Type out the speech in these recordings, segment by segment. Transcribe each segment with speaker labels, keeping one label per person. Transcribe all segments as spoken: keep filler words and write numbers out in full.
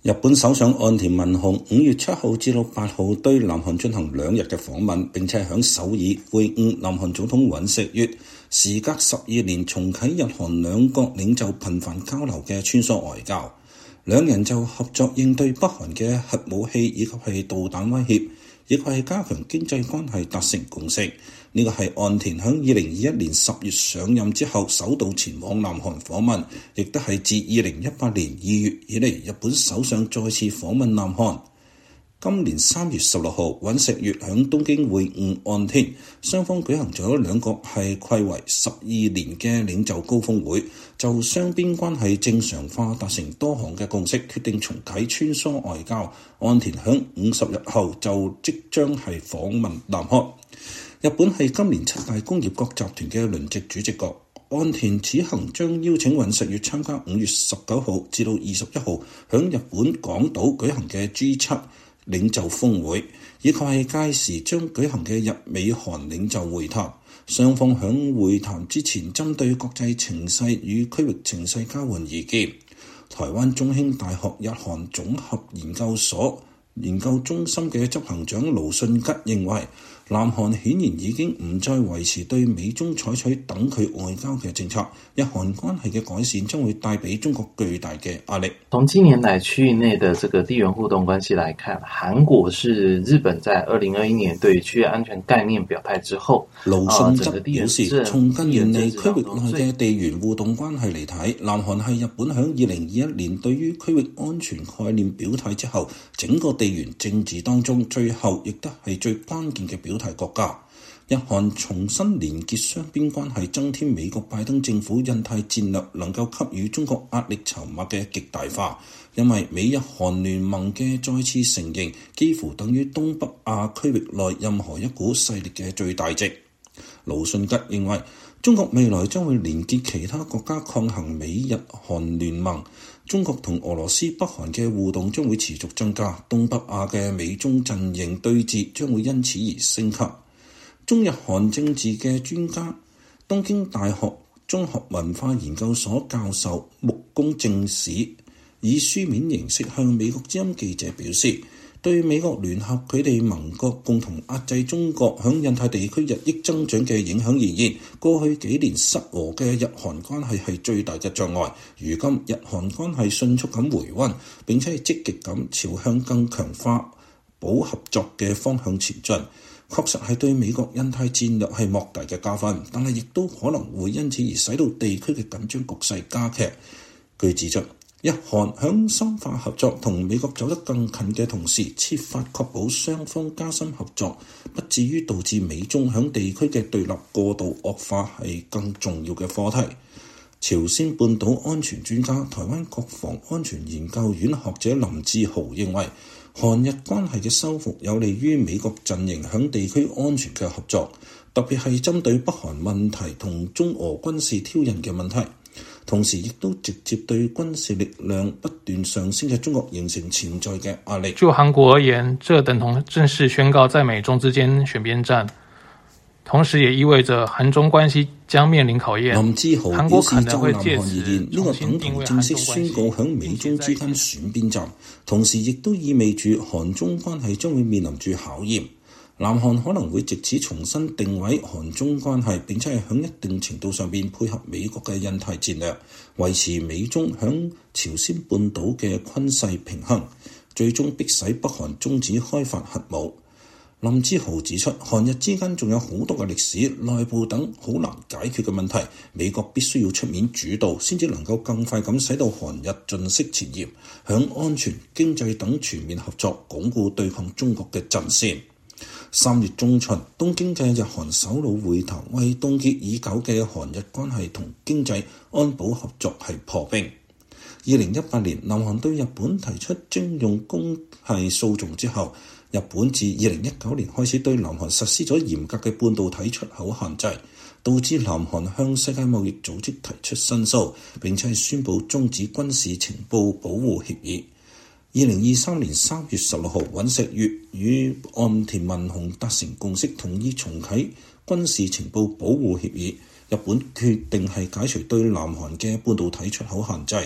Speaker 1: 日本首相岸田文雄五月七號至到八號對南韓進行兩日嘅訪問，並且喺首爾會晤南韓總統尹錫悅。時隔十二年重啟日韓兩國領袖頻繁交流嘅穿梭外交，兩人就合作應對北韓嘅核武器以及係導彈威脅，亦係加強經濟關係達成共識。呢個係岸田喺二零二一年十月上任之後首度前往南韓訪問，亦都係自二零一八年二月以嚟日本首相再次訪問南韓。今年三月十六號，尹錫悅喺東京會晤岸田，雙方舉行咗兩個係暌違十二年嘅領袖高峰會，就雙邊關係正常化達成多項嘅共識，決定重啟穿梭外交。岸田喺五十日後就即將係訪問南韓。日本係今年七大工業國集團嘅輪值主席國，岸田此行將邀請尹錫悅參加五月十九號至到二十一號喺日本廣島舉行嘅 G 七領袖峰會，以及係屆時將舉行嘅日美韓領袖會談。雙方喺會談之前針對國際情勢與區域情勢交換意見。台灣中興大學日韓總合研究所研究中心嘅執行長盧信吉認為，南韓顯然已經唔再維持對美中採取等距外交嘅政策，日韓關係嘅改善將會帶俾中國巨大嘅壓力。
Speaker 2: 從近年來區域內的這個地緣互動關係來看，韓國是日本在二零二一年對區域安全概念表態之後，
Speaker 1: 盧信則表示，從近年嚟區域內嘅地緣互動關係嚟睇，南韓係日本響二零二一年對於區域安全概念表態之後，整個地緣政治當中最後亦都係最關鍵嘅表態國家。日韓重新連結雙邊關係，增添美國拜登政府印太戰略能夠給予中國壓力籌碼嘅極大化，因為美日韓聯盟嘅再次成形，幾乎等於東北亞區域內任何一股勢力嘅最大值。盧信吉認為，中國未來將會連結其他國家抗衡美日韓聯盟，中國同俄羅斯、北韓嘅互動將會持續增加，東北亞嘅美中陣營對峙將會因此而升級。中日韓政治嘅專家、東京大學綜合文化研究所教授木宮正史以書面形式向美國之音記者表示，對美國聯合佢哋盟國共同壓制中國響印太地區日益增長嘅影響而言，過去幾年失和嘅日韓關係係最大嘅障礙。如今日韓關係迅速咁回溫，並且係積極咁朝向更強化保合作嘅方向前進，確實係對美國印太戰略係莫大嘅加分，但係亦都可能會因此而使到地區嘅緊張局勢加劇。據指出，日韓響深化合作同美國走得更近嘅同時，設法確保雙方加深合作，不至於導致美中響地區嘅對立過度惡化，係更重要嘅課題。朝鮮半島安全專家、台灣國防安全研究院學者林志豪認為，韓日關係嘅修復有利於美國陣營響地區安全嘅合作，特別係針對北韓問題同中俄軍事挑釁嘅問題，同時亦都直接對軍事力量不斷上升嘅中國形成潛在嘅壓力。
Speaker 3: 就韓國而言，這等同正式宣告在美中之間選邊站，同時也意味着韓中關係將面臨考驗。
Speaker 1: 林志豪表示，就南韓而言，呢、這個等同正式宣告響美中之間選邊站，同時亦都意味住韓中關係將會面臨住考驗。南韓可能會藉此重新定位韓中關係，並且係響一定程度上邊配合美國嘅印太戰略，維持美中響朝鮮半島嘅均勢平衡，最終迫使北韓終止開發核武。林志豪指出，韓日之間仲有好多嘅歷史、內部等好難解決嘅問題，美國必須要出面主導，先至能夠更快咁使到韓日盡釋前嫌，響安全、經濟等全面合作，鞏固對抗中國嘅陣線。三月中旬，東京嘅日韓首腦會談為凍結已久嘅韓日關係同經濟安保合作係破冰。二零一八年，南韓對日本提出徵用工係訴訟之後，日本自二零一九年開始對南韓實施咗嚴格嘅半導體出口限制，導致南韓向世界貿易組織提出申訴，並且係宣布終止軍事情報保護協議。二零二三年三月十六號，尹錫悅與岸田文雄達成共識，同意重啟軍事情報保護協議。日本決定係解除對南韓嘅半導體出口限制。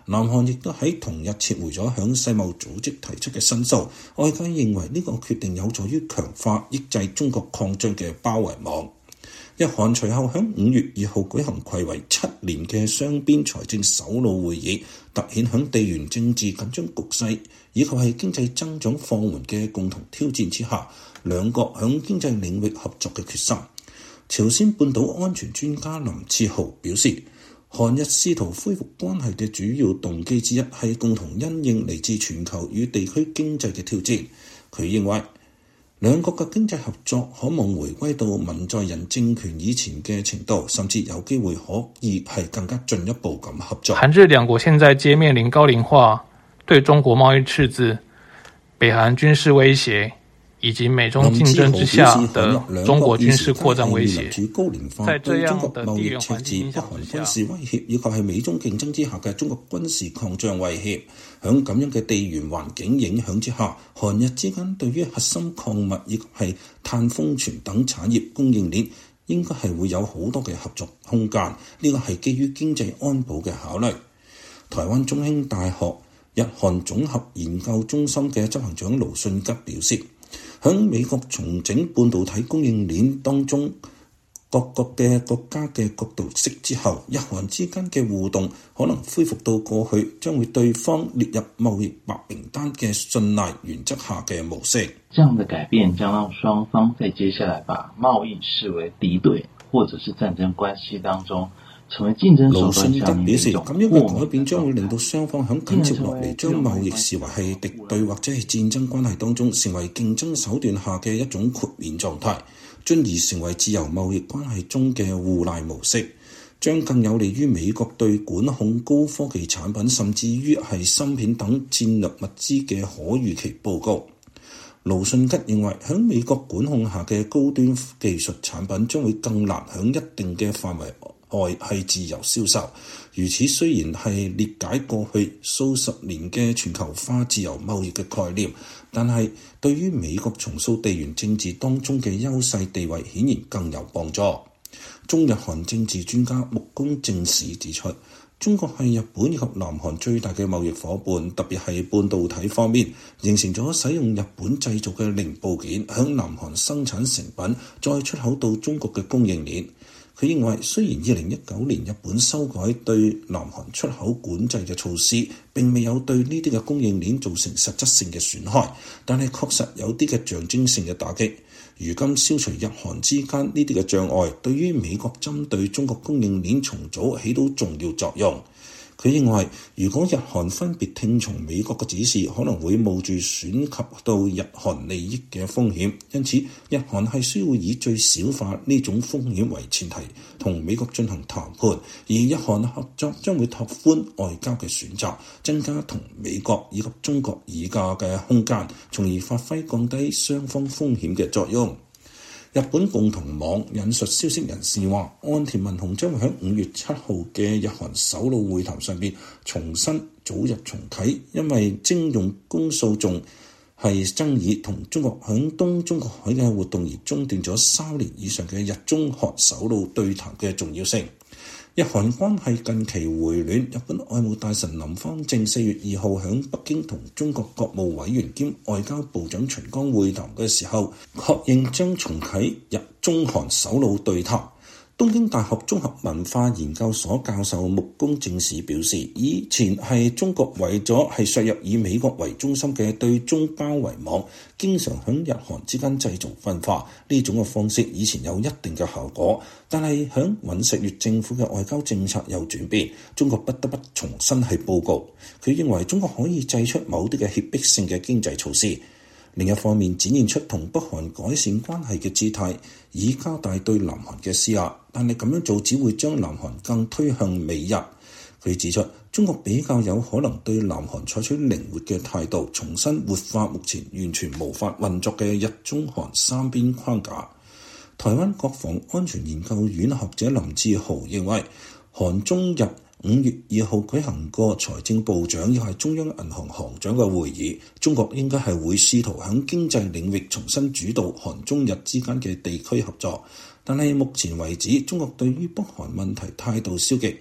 Speaker 1: 南韓亦都喺同日撤回咗向世貿組織提出嘅申訴，外界認為呢個決定有助於強化抑制中國擴張嘅包圍網。日韓隨後喺五月二號舉行暌違七年嘅雙邊財政首腦會議，凸顯喺地緣政治緊張局勢以及係經濟增長放緩嘅共同挑戰之下，兩國喺經濟領域合作嘅決心。朝鮮半島安全專家林次豪表示，韓日試圖恢復關係嘅主要動機之一係共同因應嚟自全球與地區經濟嘅挑戰。佢認為兩國嘅經濟合作可望回歸到文在寅政權以前嘅程度，甚至有機會可以係更加進一步咁合作。
Speaker 3: 韓日兩國現在皆面臨高齡化、對中國貿易赤字、北韓軍事威脅，以及美中競爭之下的中國軍事擴張威脅。在這樣的地緣環境影響之下，軍事威脅以及係美中競爭之下嘅中國軍事擴張威脅，響咁樣嘅地緣環境影響之下，韓日之間對於核心礦物以及係碳封存等產業供應鏈應該係會有好多嘅合作空間。呢個係基於經濟安保嘅考慮。台灣中興大學日韓綜合研究中心嘅執行長盧信吉表示，喺美國重整半導體供應鏈當中，各國嘅國家嘅角度識之後，日韓之間嘅互動可能恢復到過去將會對方列入貿易白名單嘅信賴原則下嘅模式。
Speaker 2: 這樣的改變將讓雙方在接下來把貿易視為敵對或者是戰爭關係當中成為競爭手段。盧信德表示，咁樣嘅改變將會令到雙方喺緊接落嚟將貿易視為係敵對或者係戰爭關係當中成為競爭手段下嘅一種豁免狀態，進而成為自由貿易關係中嘅互賴模式，將更有利於美國對管控高科技產品甚至於係芯片等戰略物資嘅可預期報告。盧信吉認為，喺美國管控下嘅高端技術產品將會更難喺一定嘅範圍外係自由銷售。如此雖然係裂解過去數十年嘅全球化自由貿易嘅概念，但係對於美國重塑地緣政治當中嘅優勢地位顯然更有幫助。中日韓政治專家木宮正史指出，中國係日本以及南韓最大嘅貿易夥伴，特別係半導體方面，形成咗使用日本製造嘅零部件響南韓生產成品，再出口到中國嘅供應鏈。佢認為，雖然二零一九年日本修改對南韓出口管制嘅措施並未有對呢啲嘅供應鏈造成實質性嘅損害，但係確實有啲嘅象徵性嘅打擊。如今消除日韓之間呢啲嘅障礙，對於美國針對中國供應鏈重組起到重要作用。佢認為，如果日韓分別聽從美國嘅指示，可能會冒住損及到日韓利益嘅風險。因此，日韓係需要以最小化呢種風險為前提，同美國進行談判。而日韓合作將會拓寬外交嘅選擇，增加同美國以及中國議價嘅空間，從而發揮降低雙方風險嘅作用。日本共同網引述消息人士話，岸田文雄將會喺五月七號嘅日韓首腦會談上邊重申早日重啟，因為徵用工訴訟係爭議同中國響東中國海嘅活動而中斷咗三年以上嘅日中韓首腦對談嘅重要性。日韓關係近期回暖，日本外務大臣林芳正四月二號喺北京同中國國務委員兼外交部長秦剛會談嘅時候，確認將重啟日中韓首腦對談。東京大學綜合文化研究所教授木宮正史表示，以前係中國為咗係削弱以美國為中心嘅對中包圍網，經常喺日韓之間製造分化。呢種嘅方式以前有一定嘅效果，但係喺尹錫悅政府嘅外交政策有轉變，中國不得不重新係報告。佢認為中國可以祭出某啲嘅脅迫性嘅經濟措施，另一方面展現出同北韓改善關係嘅姿態，以加大對南韓嘅施壓。但係咁樣做只會將南韓更推向美日。佢指出，中國比較有可能對南韓採取靈活嘅態度，重新活化目前完全無法運作嘅日中韓三邊框架。台灣國防安全研究院學者林志豪認為，韓中日五月二號舉行過財政部長又係中央銀行行長嘅會議，中國應該係會試圖喺經濟領域重新主導韓中日之間嘅地區合作。但係目前為止，中國對於北韓問題態度消極，而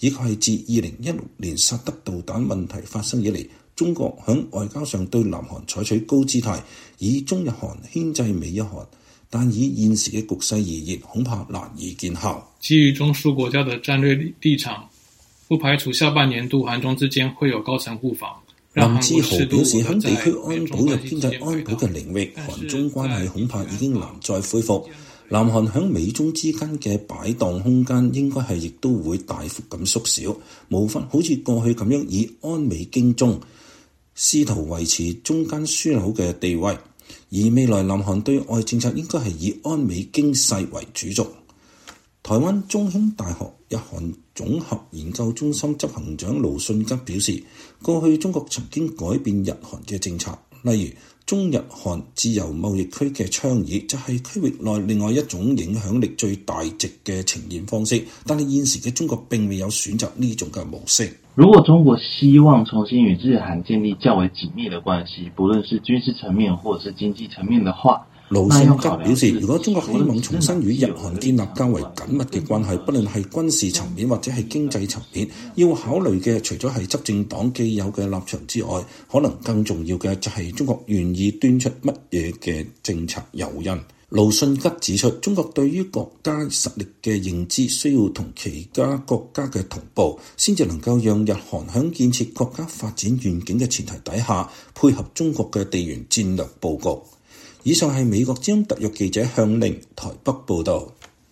Speaker 1: 以及係自二零一六年薩德導彈問題發生以嚟，中國響外交上對南韓採取高姿態，以中日韓牽制美日韓，但以現時嘅局勢而言，恐怕難以見效。
Speaker 3: 基於中蘇國家的戰略立場，不排除下半年度韓中之間會有高層互訪。
Speaker 1: 林志豪表示，喺地區安保入經濟安保嘅領域，韓中關係恐怕已經難再恢復。南韓響美中之間嘅擺盪空間應該係亦都會大幅咁縮小，無法好似過去咁樣以安美經中，試圖維持中間樞紐嘅地位。而未來南韓對外政策應該係以安美經勢為主軸。台灣中興大學日韓總合研究中心執行長盧信吉表示，過去中國曾經改變日韓嘅政策，例如中日韓自由貿易區嘅倡議，就係區域內另外一種影響力最大值嘅呈現方式。但係現時嘅中國並未有選擇呢種嘅模式。
Speaker 2: 如果中國希望重新與日韓建立較為緊密的關係，不論是軍事層面或者是經濟層面的話，
Speaker 1: 盧信吉表示，如果中國希望重新與日韓建立較為緊密嘅關係，不論係軍事層面或者係經濟層面，要考慮嘅除咗係執政黨既有嘅立場之外，可能更重要嘅就係中國願意端出乜嘢嘅政策誘因。盧信吉指出，中國對於國家實力嘅認知需要同其他國家嘅同步，先至能夠讓日韓喺建設國家發展願景嘅前提底下，配合中國嘅地緣戰略佈局。以上係美國之音特約記者向寧台北報道。